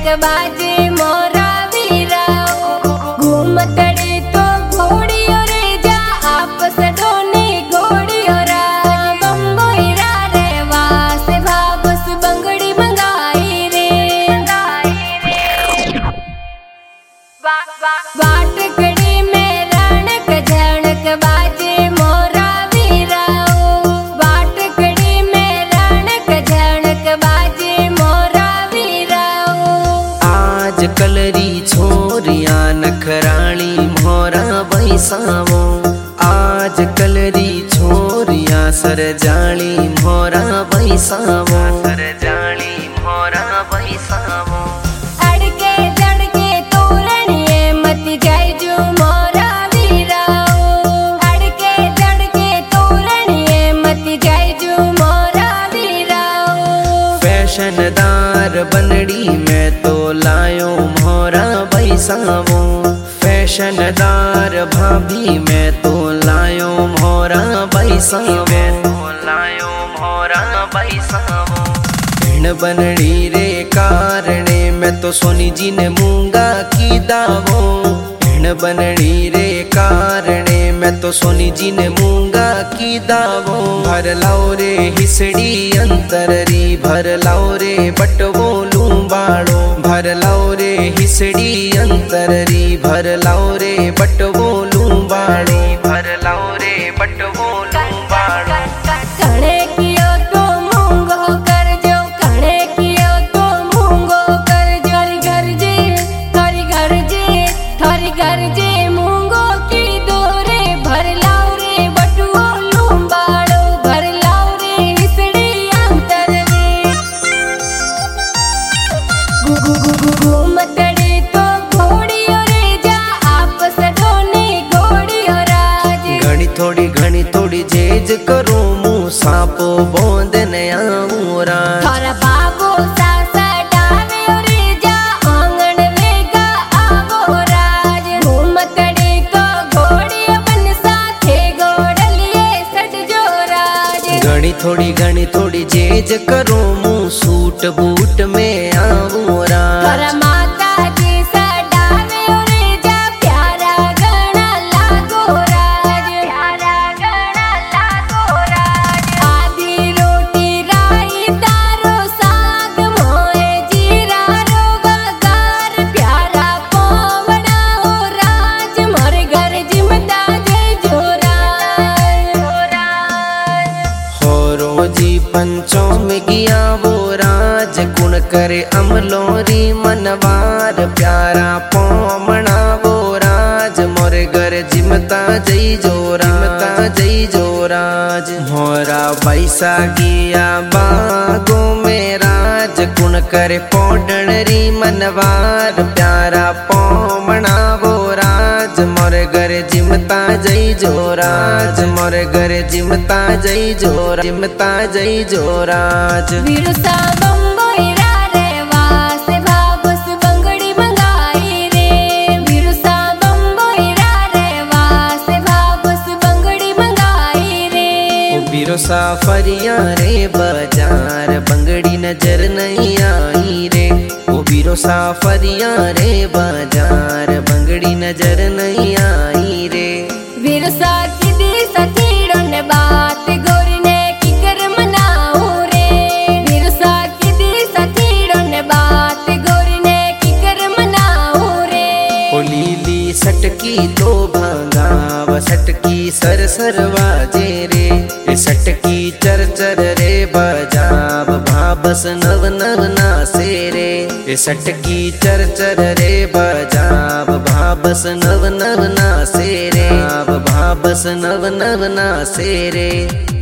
बाजे मोरा वीराओ घूमतड़े तो घोड़ियो रे जा आपस दोने घोड़ियो राज बम्बोईरा रे वास भाबस बंगड़ी मंगाई रे बाट कड़ी में रणक झणक बाजे मोरा वीराओ बाट कड़ी में रणक झणक बाजे मोरा वीराओ आज कलरी छोरिया नखराणी मोरा बैसावो आज कलरी छोरिया सरजाणी मोरा बैसावो सरजाणी मोरा बैसावो अड़के जड़के तोरणिए मत जाय जो मोरा वीराओ अड़के जड़के तोरणिए मत जाय जो मोरा वीराओ फैशनदार बनड़ी में तो लायो मोरा बैसावो फैशनदार भाभी में तो लायो मोरा बैसावो लायो मोरा बैसावो भिण बनड़ी रे कारणे में तो सोनी जी ने मूंगा की दावो भिण बनड़ी रे कारणे में तो सोनी जी ने मूंगा की दावो भर लाओ रे हिसड़ी अंतररी भर लाओ रे बटवो लूंबाड़ो भर लाओ रे हिसड़ी अंतररी भर लाओ रे बटवो लूंबाड़ो भर लाओ रे बटवो लूंबाड़ो कणे कियो तो मूंगो कर जो कणे कियो तो मूंगो कर जो थारी घर जे मूंगो की दोरे भर लाओ रे बटुओ लूंबाड़ो भर लाओ रे हिसड़ी अंतर रे घूमतड़े तो घोड़ियो रे जा आपस दोने घोड़ियो राज घनी थोड़ी जेज करो मुँह सांपो बोंद नया मोरा थारा बाबो सासा डावे रे जा आंगन वेगा आवो राज घूमतड़े तो घोड़ियो बन साथे घोड़लिए सट जो राज घनी थोड़ी जेज करो मुँह सूट बूट में आवो राज थारा माता जी सा डावे रे जा प्यारा गणा लागो राज प्यारा गणा लागो राज आधी रोटी राई तारो साग मोए जीरा रो वगार प्यारा पोवड़ा हो राज मोर घर जिमता जय जो राज होरो जी पंचों में गिया वो राज गुण करे अमलोरी मनवार प्यारा पोमणा वो राज मोर घर जिमता जई जो राज मोरा पैसा गिया बागो में राज गुण करे पोडणरी मनवार प्यारा पोमणा वो राज मोर घर जिमता जई जो राज मोर घर जिमता जई जो राज वीरुसा बम्बोईरा रे वास भाबस बंगड़ी मंगाई रे वीरुसा बम्बोईरा रे वास भाबस बंगड़ी मंगाई रे बिरो साफरिया रे बाजार बंगड़ी नजर नहीं आई रे ओ बिरो साफरिया रे बाजार बंगड़ी नजर नहीं आई रे वीरुसा की दी सतीड़ो ने बात गोरी ने किकर मनाऊ रे वीरुसा की दी सतीड़ो ने बात गोरी ने किकर मनाऊ रे ओ लीली सटकी तो भांगाव सटकी सर सरवाजे रे ए सटकी चर चर रे बजाब भाबस नव नव नासे रे ए सटकी चर चर रे बजाब भाबस नव नव नासे रे भाबस नव नव नासे रे।